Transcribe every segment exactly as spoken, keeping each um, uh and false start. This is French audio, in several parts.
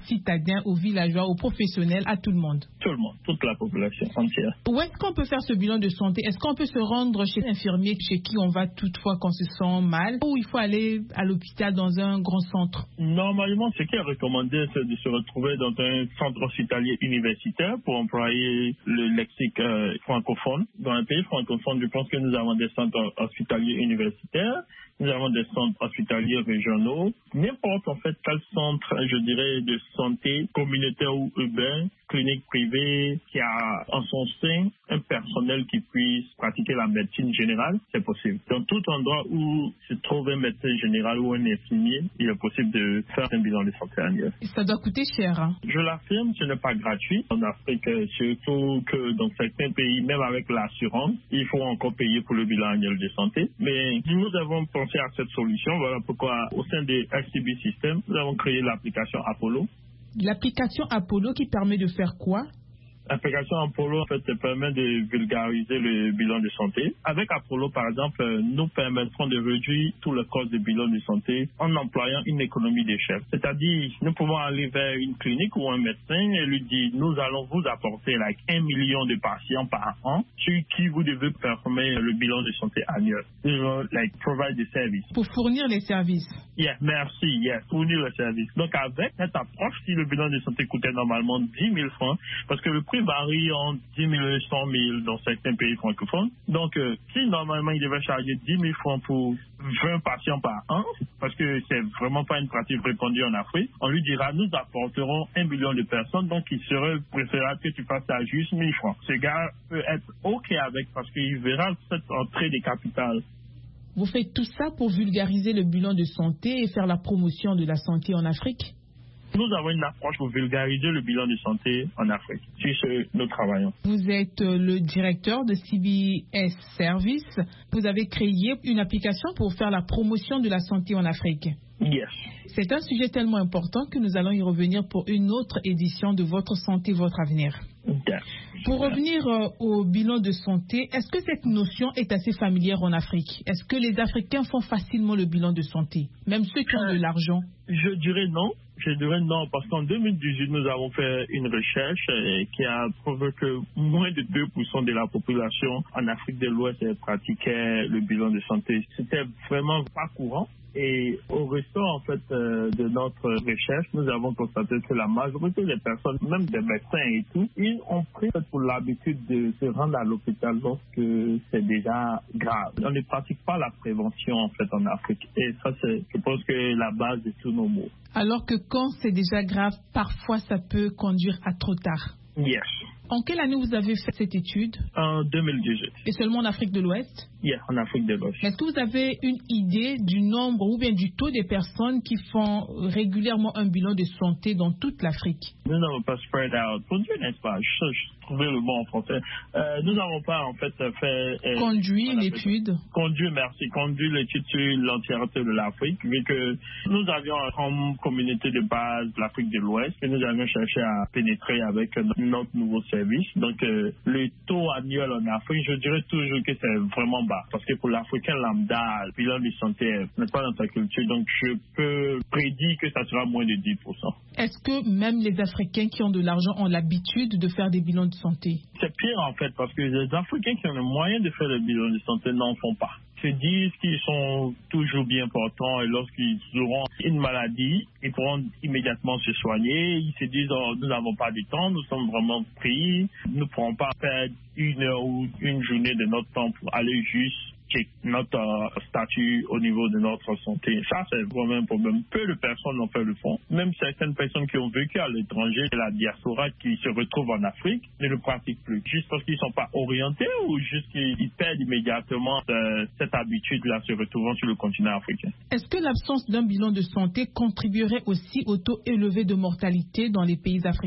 citadins, aux villageois, aux professionnels, à tout le monde? Tout le monde, toute la population entière. Où est-ce qu'on peut faire ce bilan de santé? Est-ce qu'on peut se rendre chez l'infirmier chez qui on va toutefois qu'on se sent mal, ou il faut aller à l'hôpital dans un grand centre? Normalement, ce qui est recommandé, c'est de se retrouver dans un centre hospitalier universitaire, pour employer le lexique euh, francophone. Dans un pays francophone, je pense que nous avons des centres hospitaliers universitaires, nous avons des centres hospitaliers régionaux. N'importe en fait quel centre, je dirais, de santé communautaire ou urbain, clinique privée, qui a en son sein un personnel qui puisse pratiquer la médecine générale, c'est possible. Dans tout endroit où se trouve un médecin général ou un infirmier, il est possible de faire un bilan de santé annuel. Ça doit coûter cher, hein? Je l'affirme, ce n'est pas gratuit. En Afrique, surtout que dans certains pays, même avec l'assurance, il faut encore payer pour le bilan annuel de santé. Mais nous avons pensé à cette solution. Voilà pourquoi, au sein des F C B System, nous avons créé l'application Apollo. L'application Apollo qui permet de faire quoi? L'application Apollo en fait permet de vulgariser le bilan de santé. Avec Apollo, par exemple, nous permettrons de réduire tout le cost de bilan de santé en employant une économie d'échelle. C'est-à-dire, nous pouvons aller vers une clinique ou un médecin et lui dire, nous allons vous apporter like, un million de patients par an sur qui vous devez performer le bilan de santé annuel. You like, provide the service. Pour fournir les services. Yeah, merci, yeah, fournir le service. Donc avec cette approche, si le bilan de santé coûtait normalement dix mille francs, parce que le prix varie entre dix mille, cent mille dans certains pays francophones. Donc, euh, si normalement il devait charger dix mille francs pour vingt patients par an, parce que c'est vraiment pas une pratique répandue en Afrique, on lui dira, nous apporterons un million de personnes, donc il serait préférable que tu fasses ça juste mille francs. Ce gars peut être OK avec, parce qu'il verra cette entrée de capital. Vous faites tout ça pour vulgariser le bilan de santé et faire la promotion de la santé en Afrique? Nous avons une approche pour vulgariser le bilan de santé en Afrique. C'est ce que nous travaillons. Vous êtes le directeur de C B S Service. Vous avez créé une application pour faire la promotion de la santé en Afrique. Yes. C'est un sujet tellement important que nous allons y revenir pour une autre édition de Votre Santé, Votre Avenir. Yes. Pour revenir euh, au bilan de santé, est-ce que cette notion est assez familière en Afrique? Est-ce que les Africains font facilement le bilan de santé, même ceux qui ont de l'argent? Je dirais non. Je dirais non, parce qu'en deux mille dix-huit, nous avons fait une recherche euh, qui a prouvé que moins de deux pour cent de la population en Afrique de l'Ouest pratiquait le bilan de santé. C'était vraiment pas courant. Et au ressort, en fait, euh, de notre recherche, nous avons constaté que la majorité des personnes, même des médecins et tout, ils ont pris pour l'habitude de se rendre à l'hôpital lorsque c'est déjà grave. On ne pratique pas la prévention, en fait, en Afrique. Et ça, c'est, je pense que la base de tous nos maux. Alors que quand c'est déjà grave, parfois ça peut conduire à trop tard. Yes. En quelle année vous avez fait cette étude? En deux mille dix-huit. Et seulement en Afrique de l'Ouest? Yeah, en Afrique de l'Ouest. Est-ce que vous avez une idée du nombre ou bien du taux des personnes qui font régulièrement un bilan de santé dans toute l'Afrique? Nous n'avons pas spread out. Conduit, n'est-ce pas? Je, je trouvais le mot en français. Euh, nous n'avons pas, en fait, fait... Euh, conduit une étude? Conduit, merci. Conduit l'étude sur l'entièreté de l'Afrique, vu que nous avions comme communauté de base l'Afrique de l'Ouest, et nous avions cherché à pénétrer avec notre nouveau service. Donc, euh, le taux annuel en Afrique, je dirais toujours que c'est vraiment bas. Parce que pour l'Africain lambda, le bilan de santé n'est pas dans sa culture. Donc, je peux prédire que ça sera moins de dix pour cent. Est-ce que même les Africains qui ont de l'argent ont l'habitude de faire des bilans de santé? C'est pire, en fait, parce que les Africains qui ont le moyen de faire le bilan de santé n'en font pas. Se disent qu'ils sont toujours bien portants et lorsqu'ils auront une maladie, ils pourront immédiatement se soigner. Ils se disent, oh, nous n'avons pas de temps, nous sommes vraiment pris, nous ne pourrons pas faire une heure ou une journée de notre temps pour aller juste check notre uh, statut au niveau de notre santé. Ça, c'est vraiment un problème. Peu de personnes en fait le font. Même certaines personnes qui ont vécu à l'étranger, la diaspora qui se retrouve en Afrique, ne le pratiquent plus. Juste parce qu'ils ne sont pas orientés ou juste qu'ils perdent immédiatement euh, cette habitude-là se retrouvant sur le continent africain. Est-ce que l'absence d'un bilan de santé contribuerait aussi au taux élevé de mortalité dans les pays africains?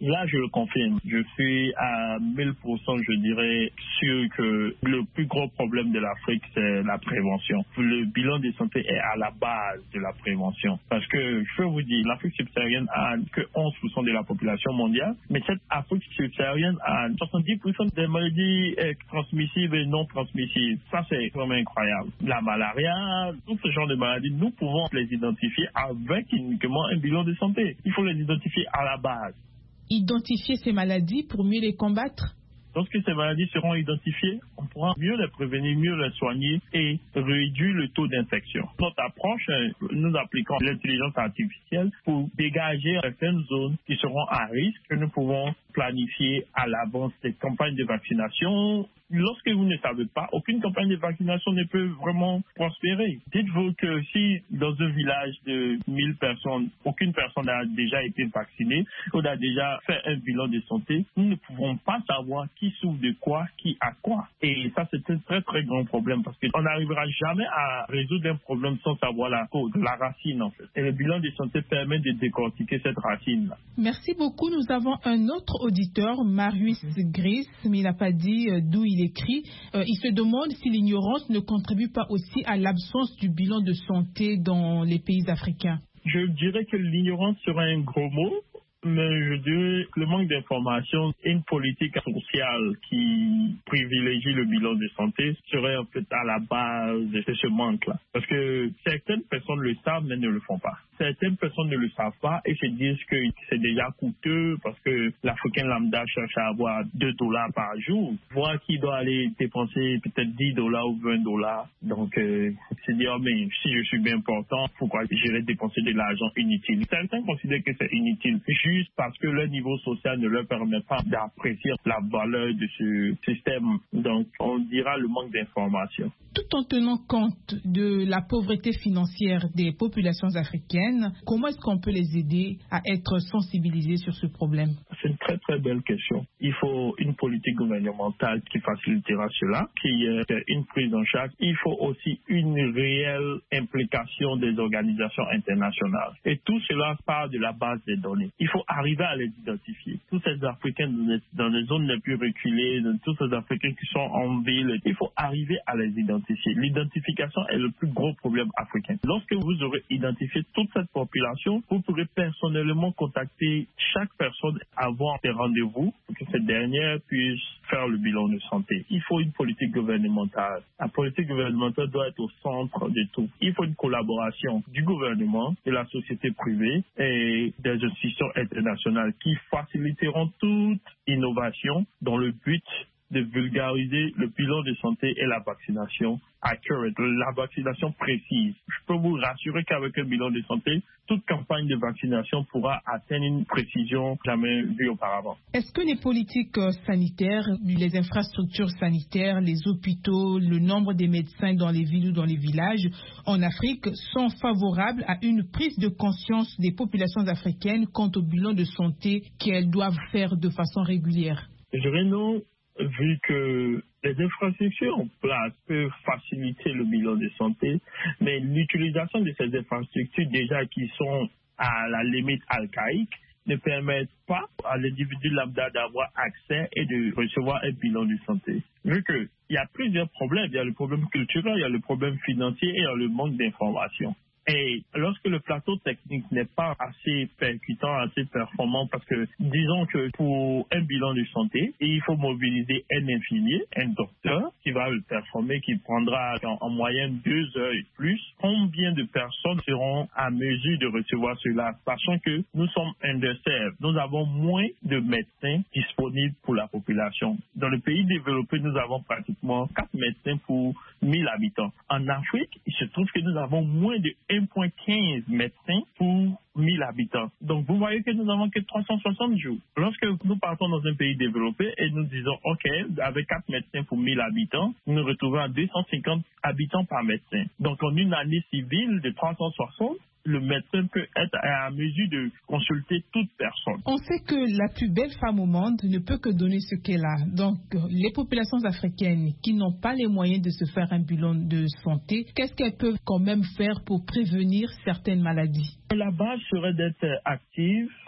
Là, je le confirme. Je suis à mille pour cent, je dirais, sûr que le plus gros problème de l'Afrique, c'est la prévention. Le bilan de santé est à la base de la prévention. Parce que, je peux vous dire, l'Afrique subsaharienne a que onze pour cent de la population mondiale, mais cette Afrique subsaharienne a soixante-dix pour cent des maladies transmissibles et non transmissibles. Ça, c'est vraiment incroyable. La malaria, tout ce genre de maladies, nous pouvons les identifier avec uniquement un bilan de santé. Il faut les identifier à la base. Identifier ces maladies pour mieux les combattre? Lorsque ces maladies seront identifiées, on pourra mieux les prévenir, mieux les soigner et réduire le taux d'infection. Notre approche, nous appliquons l'intelligence artificielle pour dégager certaines zones qui seront à risque que nous pouvons planifier à l'avance des campagnes de vaccination. Lorsque vous ne savez pas, aucune campagne de vaccination ne peut vraiment prospérer. Dites-vous que si dans un village de mille personnes, aucune personne n'a déjà été vaccinée ou n'a déjà fait un bilan de santé, nous ne pouvons pas savoir qui souffre de quoi, qui a quoi. Et ça, c'est un très très grand problème parce qu'on n'arrivera jamais à résoudre un problème sans savoir la cause, la racine en fait. Et le bilan de santé permet de décortiquer cette racine-là. Merci beaucoup. Nous avons un autre auditeur, Marius Gris, mais il n'a pas dit d'où il écrit. Euh, il se demande si l'ignorance ne contribue pas aussi à l'absence du bilan de santé dans les pays africains. Je dirais que l'ignorance serait un gros mot, mais je dirais que le manque d'information et une politique sociale qui privilégie le bilan de santé serait en fait à la base de ce manque-là. Parce que certaines personnes le savent, mais ne le font pas. Certaines personnes ne le savent pas et se disent que c'est déjà coûteux parce que l'Africain lambda cherche à avoir deux dollars par jour. Voire qu'il doit aller dépenser peut-être dix dollars ou vingt dollars. Donc, euh, se dire, oh, mais si je suis bien portant, pourquoi j'irais dépenser de l'argent inutile? Certains considèrent que c'est inutile juste parce que leur niveau social ne leur permet pas d'apprécier la valeur de ce système. Donc, on dira le manque d'information. Tout en tenant compte de la pauvreté financière des populations africaines, comment est-ce qu'on peut les aider à être sensibilisés sur ce problème? C'est une très très belle question. Il faut une politique gouvernementale qui facilitera cela, qui est une prise en charge. Il faut aussi une réelle implication des organisations internationales. Et tout cela part de la base des données. Il faut arriver à les identifier. Tous ces Africains dans les zones les plus reculées, tous ces Africains qui sont en ville, il faut arriver à les identifier. L'identification est le plus gros problème africain. Lorsque vous aurez identifié toute cette population, vous pourrez personnellement contacter chaque personne, avoir des rendez-vous pour que cette dernière puisse faire le bilan de santé. Il faut une politique gouvernementale. La politique gouvernementale doit être au centre de tout. Il faut une collaboration du gouvernement, de la société privée et des institutions internationales qui faciliteront toute innovation dans le but de vulgariser le bilan de santé et la vaccination accurate, la vaccination précise. Je peux vous rassurer qu'avec un bilan de santé, toute campagne de vaccination pourra atteindre une précision jamais vue auparavant. Est-ce que les politiques sanitaires, les infrastructures sanitaires, les hôpitaux, le nombre des médecins dans les villes ou dans les villages en Afrique sont favorables à une prise de conscience des populations africaines quant au bilan de santé qu'elles doivent faire de façon régulière? Je dirais non. Vu que les infrastructures en place peuvent faciliter le bilan de santé, mais l'utilisation de ces infrastructures déjà qui sont à la limite archaïque ne permettent pas à l'individu lambda d'avoir accès et de recevoir un bilan de santé. Vu qu'il y a plusieurs problèmes, il y a le problème culturel, il y a le problème financier et il y a le manque d'information. Et lorsque le plateau technique n'est pas assez percutant, assez performant, parce que disons que pour un bilan de santé, il faut mobiliser un infirmier, un docteur qui va le performer, qui prendra en, en moyenne deux heures et plus. Combien de personnes seront à mesure de recevoir cela, sachant que nous sommes underserved. Nous avons moins de médecins disponibles pour la population. Dans le pays développé, nous avons pratiquement quatre médecins pour mille habitants. En Afrique, il se trouve que nous avons moins de un virgule quinze médecins pour mille habitants. Donc, vous voyez que nous n'avons que trois cent soixante jours. Lorsque nous partons dans un pays développé et nous disons, OK, avec quatre médecins pour mille habitants, nous nous retrouvons à deux cent cinquante habitants par médecin. Donc, en une année civile de trois cent soixante, le médecin peut être à mesure de consulter toute personne. On sait que la plus belle femme au monde ne peut que donner ce qu'elle a. Donc, les populations africaines qui n'ont pas les moyens de se faire un bilan de santé, qu'est-ce qu'elles peuvent quand même faire pour prévenir certaines maladies? La base serait d'être active,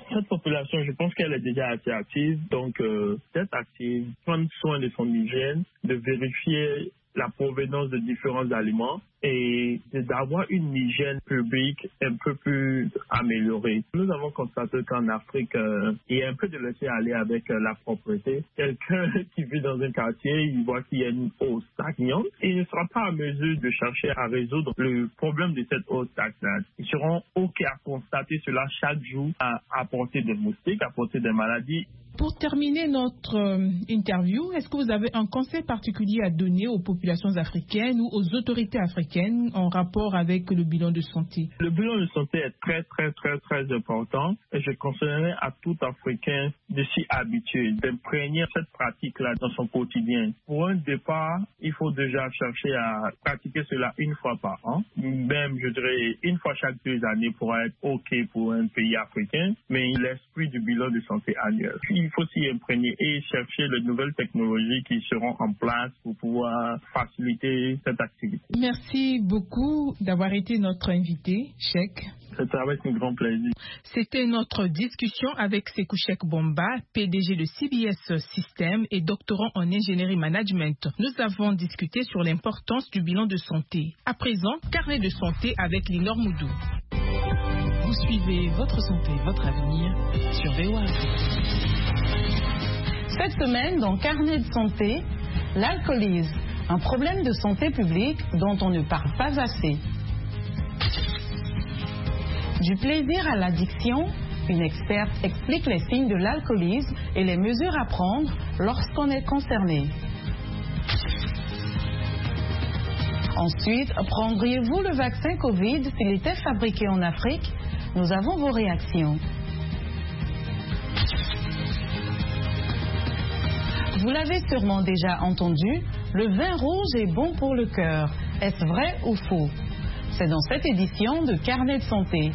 Cette population, je pense qu'elle est déjà assez active, donc euh, d'être active, prendre soin de son hygiène, de vérifier la provenance de différents aliments et d'avoir une hygiène publique un peu plus améliorée. Nous avons constaté qu'en Afrique, euh, il y a un peu de laisser aller avec euh, la propreté. Quelqu'un qui vit dans un quartier, il voit qu'il y a une eau stagnante et il ne sera pas en mesure de chercher à résoudre le problème de cette eau stagnante. Ils seront OK à constater cela chaque jour, à apporter des moustiques, à apporter des maladies. Pour terminer notre euh, interview, est-ce que vous avez un conseil particulier à donner aux populations africaines ou aux autorités africaines en rapport avec le bilan de santé? Le bilan de santé est très, très, très, très important et je conseillerais à tout Africain de s'y habituer, d'imprégner cette pratique-là dans son quotidien. Pour un départ, il faut déjà chercher à pratiquer cela une fois par an, même, je dirais, une fois chaque deux années pour être OK pour un pays africain, mais l'esprit du bilan de santé annuel. Il faut s'y imprégner et chercher les nouvelles technologies qui seront en place pour pouvoir faciliter cette activité. Merci beaucoup d'avoir été notre invité, Cheikh. C'était avec un grand plaisir. C'était notre discussion avec Sékou Cheikh Bomba, P D G de C B S System et doctorant en ingénierie management. Nous avons discuté sur l'importance du bilan de santé. À présent, carnet de santé avec Linor Moudou. Vous suivez Votre santé, votre avenir sur V O A Afrique. Cette semaine, dans Carnet de santé, l'alcoolisme, un problème de santé publique dont on ne parle pas assez. Du plaisir à l'addiction, une experte explique les signes de l'alcoolisme et les mesures à prendre lorsqu'on est concerné. Ensuite, prendriez-vous le vaccin Covid s'il était fabriqué en Afrique? Nous avons vos réactions. Vous l'avez sûrement déjà entendu, le vin rouge est bon pour le cœur. Est-ce vrai ou faux? C'est dans cette édition de Carnet de santé.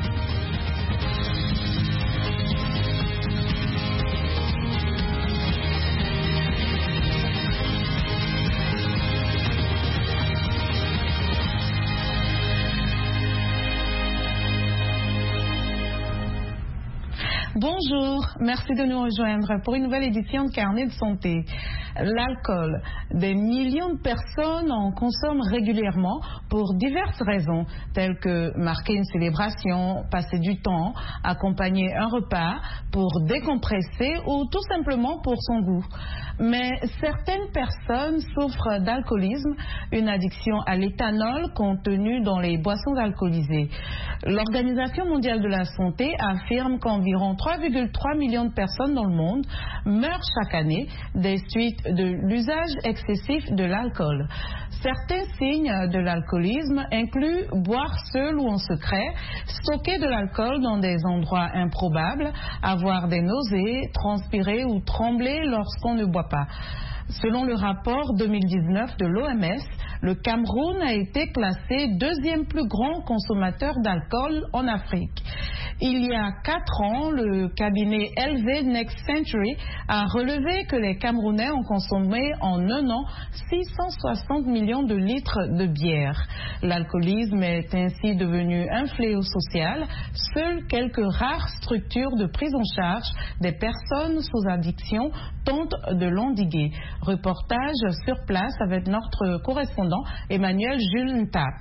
Bonjour, merci de nous rejoindre pour une nouvelle édition de Carnet de santé. L'alcool. Des millions de personnes en consomment régulièrement pour diverses raisons, telles que marquer une célébration, passer du temps, accompagner un repas, pour décompresser ou tout simplement pour son goût. Mais certaines personnes souffrent d'alcoolisme, une addiction à l'éthanol contenu dans les boissons alcoolisées. L'Organisation mondiale de la santé affirme qu'environ trois virgule trois millions de personnes dans le monde meurent chaque année des suites de l'usage excessif de l'alcool. Certains signes de l'alcoolisme incluent boire seul ou en secret, stocker de l'alcool dans des endroits improbables, avoir des nausées, transpirer ou trembler lorsqu'on ne boit pas. Selon le rapport deux mille dix-neuf de l'O M S, le Cameroun a été classé deuxième plus grand consommateur d'alcool en Afrique. Il y a quatre ans, le cabinet L V Next Century a relevé que les Camerounais ont consommé en un an six cent soixante millions de litres de bière. L'alcoolisme est ainsi devenu un fléau social. Seules quelques rares structures de prise en charge des personnes sous addiction tentent de l'endiguer. Reportage sur place avec notre correspondant Emmanuel Jules Ntap.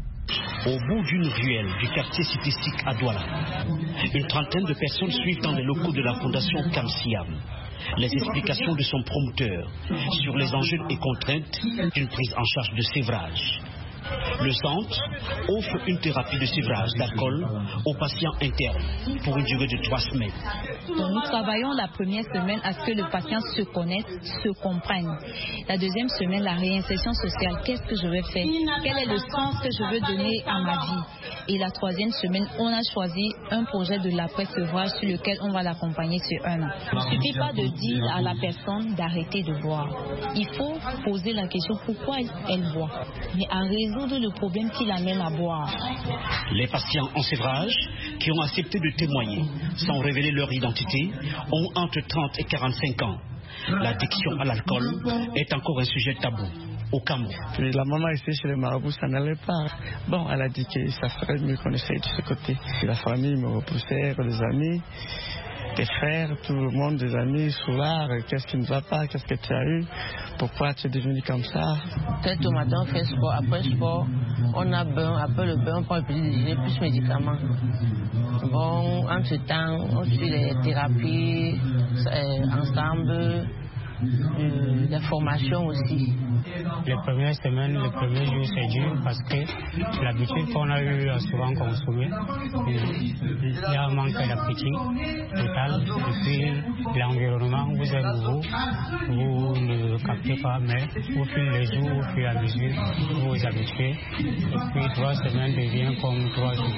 Au bout d'une ruelle du quartier cyclistique à Douala, une trentaine de personnes suivent dans les locaux de la fondation Kamsiam les explications de son promoteur sur les enjeux et contraintes d'une prise en charge de sévrage. Le centre offre une thérapie de sévrage d'alcool aux patients internes pour une durée de trois semaines. Nous travaillons la première semaine à ce que le patient se connaisse, se comprenne. La deuxième semaine, la réinsertion sociale. Qu'est-ce que je vais faire? Quel est le sens que je veux donner à ma vie? Et la troisième semaine, on a choisi un projet de l'après-sevrage sur lequel on va l'accompagner sur un an. Il ne suffit pas de dire à la personne d'arrêter de boire. Il faut poser la question pourquoi elle boit, mais à résoudre le problème qui l'amène à boire. Les patients en sévrage qui ont accepté de témoigner sans révéler leur identité ont entre trente et quarante-cinq ans. L'addiction à l'alcool est encore un sujet tabou. au Cameroun. Puis la maman ici chez les marabouts, ça n'allait pas. Bon, elle a dit que ça serait mieux qu'on essaye de ce côté. Et la famille me repoussait, les amis, tes frères, tout le monde, des amis, soulard, qu'est-ce qui ne va pas, qu'est-ce que tu as eu, pourquoi tu es devenu comme ça. Peut-être au matin on fait sport, après sport, on a bain, après le bain on prend le petit déjeuner, plus médicaments. Bon, en ce temps, on suit les thérapies euh, ensemble. Euh, des formations aussi. Les premières semaines, les premiers jours, c'est dur parce que l'habitude qu'on a eu à souvent consommer, il y a un manque d'appétit total. Et puis l'environnement vous est nouveau, vous ne le captez pas, mais au fil des jours, au fur et à mesure, vous vous habituez. Et puis trois semaines devient comme trois jours.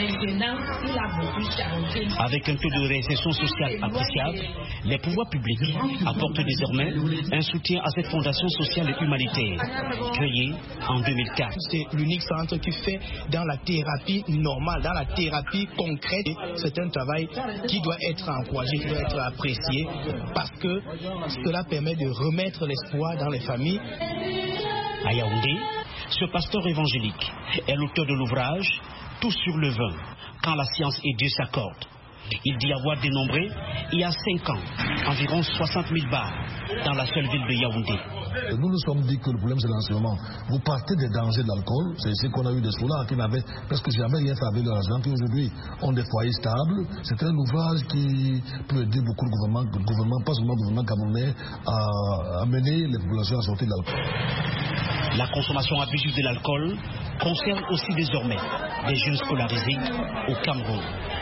Avec un taux de réinsertion sociale appréciable, les pouvoirs publics apportent désormais un soutien à cette fondation sociale et humanitaire créée en deux mille quatre. C'est l'unique centre qui fait dans la thérapie normale, dans la thérapie concrète. C'est un travail qui doit être encouragé, qui doit être apprécié parce que cela permet de remettre l'espoir dans les familles. À Yaoundé, ce pasteur évangélique est l'auteur de l'ouvrage Tout sur le vin, quand la science et Dieu s'accordent. Il dit avoir dénombré, il y a cinq ans, environ soixante mille bars dans la seule ville de Yaoundé. Nous nous sommes dit que le problème c'est l'enseignement. Vous partez des dangers de l'alcool, c'est ce qu'on a eu des soulats qui n'avaient presque jamais rien fait avec leur argent, qui aujourd'hui ont des foyers stables. C'est un ouvrage qui peut aider beaucoup le gouvernement, le gouvernement pas seulement le gouvernement camerounais, à amener les populations à sortir de l'alcool. La consommation abusive de l'alcool concerne aussi désormais des jeunes scolarisés au Cameroun.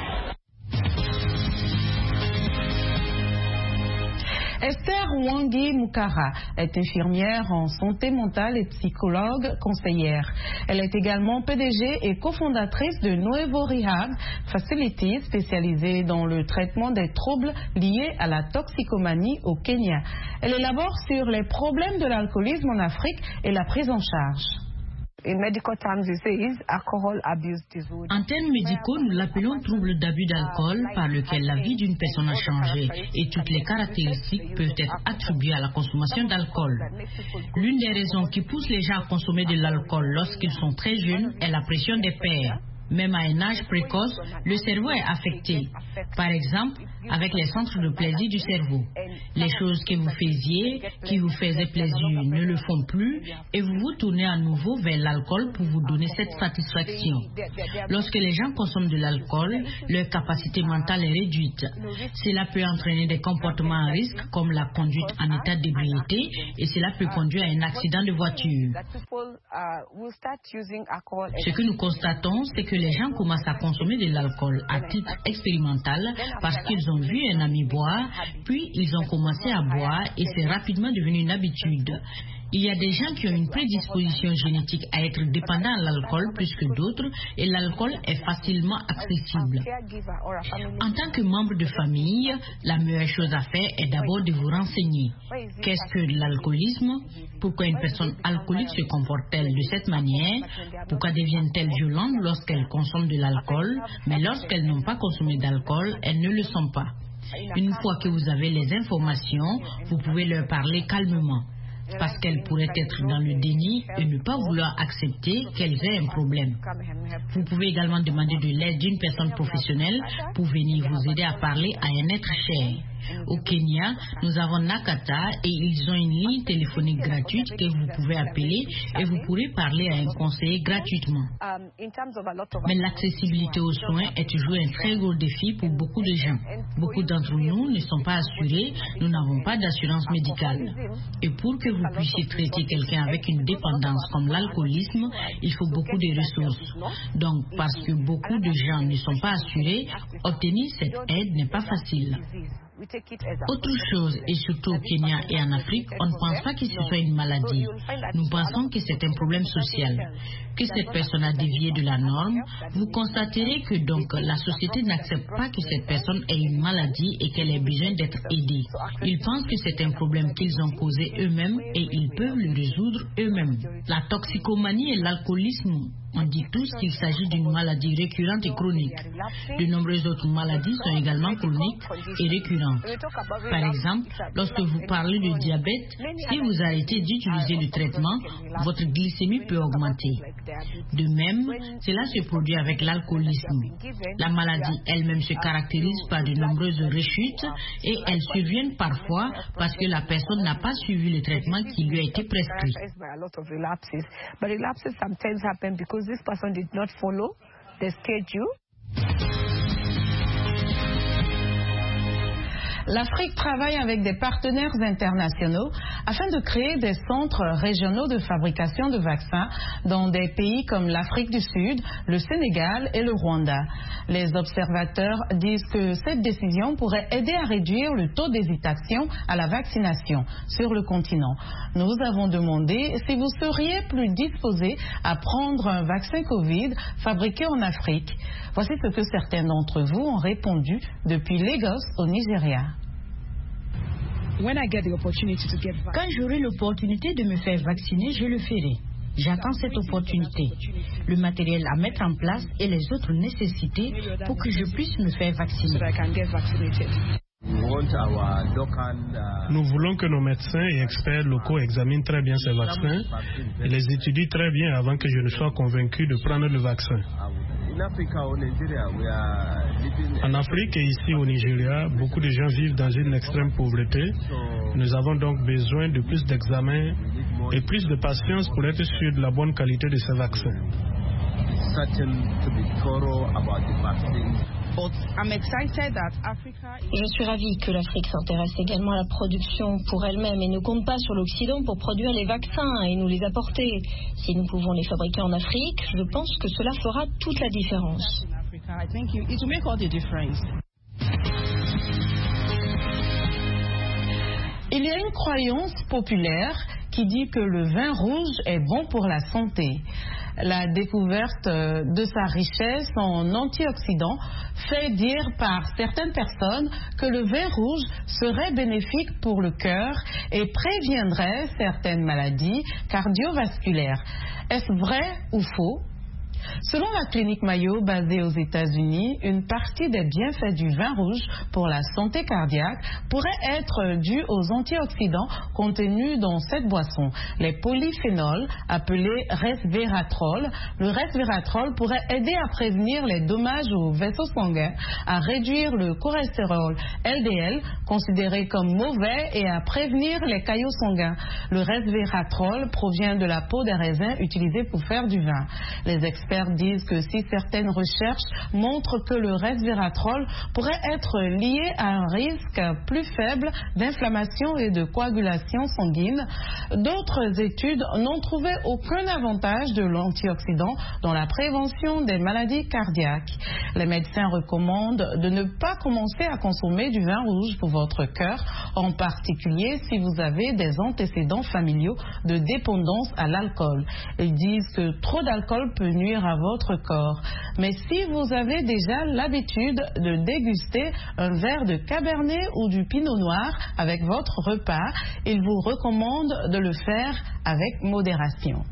Esther Wangi Mukara est infirmière en santé mentale et psychologue conseillère. Elle est également P D G et cofondatrice de Nuevo Rehab Facility, spécialisée dans le traitement des troubles liés à la toxicomanie au Kenya. Elle élabore sur les problèmes de l'alcoolisme en Afrique et la prise en charge. En termes médicaux, nous l'appelons trouble d'abus d'alcool par lequel la vie d'une personne a changé et toutes les caractéristiques peuvent être attribuées à la consommation d'alcool. L'une des raisons qui pousse les gens à consommer de l'alcool lorsqu'ils sont très jeunes est la pression des pairs. Même à un âge précoce, le cerveau est affecté. Par exemple, avec les centres de plaisir du cerveau. Les choses que vous faisiez, qui vous faisaient plaisir, ne le font plus et vous vous tournez à nouveau vers l'alcool pour vous donner cette satisfaction. Lorsque les gens consomment de l'alcool, leur capacité mentale est réduite. Cela peut entraîner des comportements à risque comme la conduite en état d'ébriété et cela peut conduire à un accident de voiture. Ce que nous constatons, c'est que les gens commencent à consommer de l'alcool à titre expérimental parce qu'ils ont vu un ami boire, puis ils ont commencé à boire et c'est rapidement devenu une habitude. Il y a des gens qui ont une prédisposition génétique à être dépendants à l'alcool plus que d'autres et l'alcool est facilement accessible. En tant que membre de famille, la meilleure chose à faire est d'abord de vous renseigner. Qu'est-ce que l'alcoolisme? Pourquoi une personne alcoolique se comporte-t-elle de cette manière? Pourquoi devient-elle violente lorsqu'elle consomme de l'alcool? Mais lorsqu'elles n'ont pas consommé d'alcool, elles ne le sont pas. Une fois que vous avez les informations, vous pouvez leur parler calmement. Parce qu'elles pourraient être dans le déni et ne pas vouloir accepter qu'elles aient un problème. Vous pouvez également demander de l'aide d'une personne professionnelle pour venir vous aider à parler à un être cher. Au Kenya, nous avons Nakata et ils ont une ligne téléphonique gratuite que vous pouvez appeler et vous pourrez parler à un conseiller gratuitement. Mais l'accessibilité aux soins est toujours un très gros défi pour beaucoup de gens. Beaucoup d'entre nous ne sont pas assurés, nous n'avons pas d'assurance médicale. Et pour que vous puissiez traiter quelqu'un avec une dépendance comme l'alcoolisme, il faut beaucoup de ressources. Donc, parce que beaucoup de gens ne sont pas assurés, obtenir cette aide n'est pas facile. Autre chose, et surtout au Kenya et en Afrique, on ne pense pas que ce soit une maladie. Nous pensons que c'est un problème social. Que cette personne a dévié de la norme, vous constaterez que donc la société n'accepte pas que cette personne ait une maladie et qu'elle ait besoin d'être aidée. Ils pensent que c'est un problème qu'ils ont causé eux-mêmes et ils peuvent le résoudre eux-mêmes. La toxicomanie et l'alcoolisme On dit tous qu'il s'agit d'une maladie récurrente et chronique. De nombreuses autres maladies sont également chroniques et récurrentes. Par exemple, lorsque vous parlez de diabète, si vous arrêtez d'utiliser le traitement, votre glycémie peut augmenter. De même, cela se produit avec l'alcoolisme. La maladie elle-même se caractérise par de nombreuses rechutes et elles surviennent parfois parce que la personne n'a pas suivi le traitement qui lui a été prescrit. L'Afrique travaille avec des partenaires internationaux afin de créer des centres régionaux de fabrication de vaccins dans des pays comme l'Afrique du Sud, le Sénégal et le Rwanda. Les observateurs disent que cette décision pourrait aider à réduire le taux d'hésitation à la vaccination sur le continent. Nous avons demandé si vous seriez plus disposés à prendre un vaccin Covid fabriqué en Afrique. Voici ce que certains d'entre vous ont répondu depuis Lagos au Nigeria. Quand j'aurai l'opportunité de me faire vacciner, je le ferai. J'attends cette opportunité, le matériel à mettre en place et les autres nécessités pour que je puisse me faire vacciner. Nous voulons que nos médecins et experts locaux examinent très bien ces vaccins et les étudient très bien avant que je ne sois convaincu de prendre le vaccin. En Afrique et ici au Nigeria, beaucoup de gens vivent dans une extrême pauvreté. Nous avons donc besoin de plus d'examens et plus de patience pour être sûr de la bonne qualité de ces vaccins. Je suis ravie que l'Afrique s'intéresse également à la production pour elle-même et ne compte pas sur l'Occident pour produire les vaccins et nous les apporter. Si nous pouvons les fabriquer en Afrique, je pense que cela fera toute la différence. Il y a une croyance populaire qui dit que le vin rouge est bon pour la santé. La découverte de sa richesse en antioxydants fait dire par certaines personnes que le vin rouge serait bénéfique pour le cœur et préviendrait certaines maladies cardiovasculaires. Est-ce vrai ou faux? Selon la clinique Mayo basée aux États-Unis, une partie des bienfaits du vin rouge pour la santé cardiaque pourrait être due aux antioxydants contenus dans cette boisson, les polyphénols appelés resveratrol. Le resveratrol pourrait aider à prévenir les dommages aux vaisseaux sanguins, à réduire le cholestérol L D L considéré comme mauvais et à prévenir les caillots sanguins. Le resveratrol provient de la peau des raisins utilisée pour faire du vin. Les experts disent que si certaines recherches montrent que le resveratrol pourrait être lié à un risque plus faible d'inflammation et de coagulation sanguine, d'autres études n'ont trouvé aucun avantage de l'antioxydant dans la prévention des maladies cardiaques. Les médecins recommandent de ne pas commencer à consommer du vin rouge pour votre cœur, en particulier si vous avez des antécédents familiaux de dépendance à l'alcool. Ils disent que trop d'alcool peut nuire à votre corps. Mais si vous avez déjà l'habitude de déguster un verre de Cabernet ou du Pinot Noir avec votre repas, ils vous recommandent de le faire avec modération.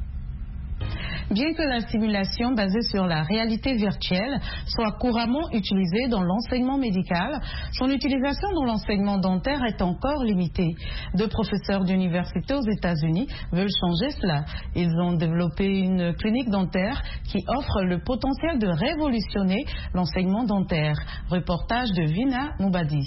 Bien que la simulation basée sur la réalité virtuelle soit couramment utilisée dans l'enseignement médical, son utilisation dans l'enseignement dentaire est encore limitée. Deux professeurs d'université aux États-Unis veulent changer cela. Ils ont développé une clinique dentaire qui offre le potentiel de révolutionner l'enseignement dentaire. Reportage de Vina Moubadi.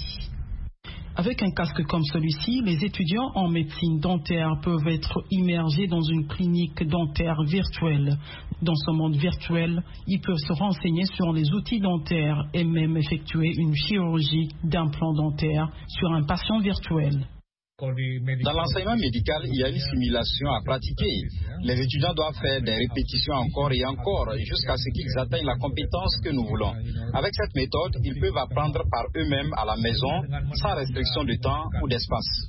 Avec un casque comme celui-ci, les étudiants en médecine dentaire peuvent être immergés dans une clinique dentaire virtuelle. Dans ce monde virtuel, ils peuvent se renseigner sur les outils dentaires et même effectuer une chirurgie d'implant dentaire sur un patient virtuel. Dans l'enseignement médical, il y a une simulation à pratiquer. Les étudiants doivent faire des répétitions encore et encore jusqu'à ce qu'ils atteignent la compétence que nous voulons. Avec cette méthode, ils peuvent apprendre par eux-mêmes à la maison sans restriction de temps ou d'espace.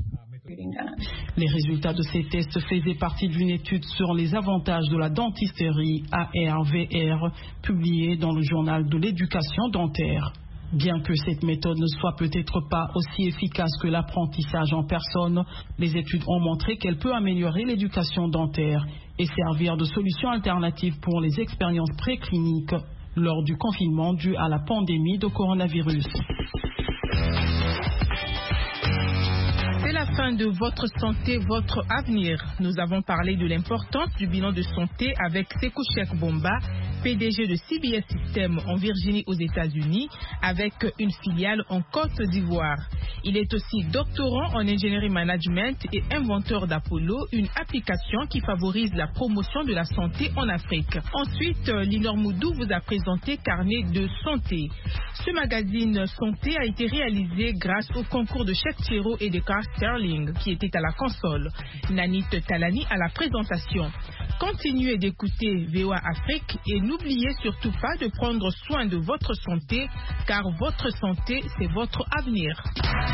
Les résultats de ces tests faisaient partie d'une étude sur les avantages de la dentisterie A R V R publiée dans le journal de l'éducation dentaire. Bien que cette méthode ne soit peut-être pas aussi efficace que l'apprentissage en personne, les études ont montré qu'elle peut améliorer l'éducation dentaire et servir de solution alternative pour les expériences précliniques lors du confinement dû à la pandémie de coronavirus. C'est la fin de Votre santé, votre avenir. Nous avons parlé de l'importance du bilan de santé avec Sekou Cheikh Bomba, P D G de C B S System en Virginie aux États-Unis, avec une filiale en Côte d'Ivoire. Il est aussi doctorant en ingénierie management et inventeur d'Apollo, une application qui favorise la promotion de la santé en Afrique. Ensuite, Linor Moudou vous a présenté Carnet de santé. Ce magazine santé a été réalisé grâce au concours de Cheikh Thiro et de Carl Sterling qui était à la console. Nanit Talani à la présentation. Continuez d'écouter V O A Afrique et n'oubliez surtout pas de prendre soin de votre santé car votre santé, c'est votre avenir.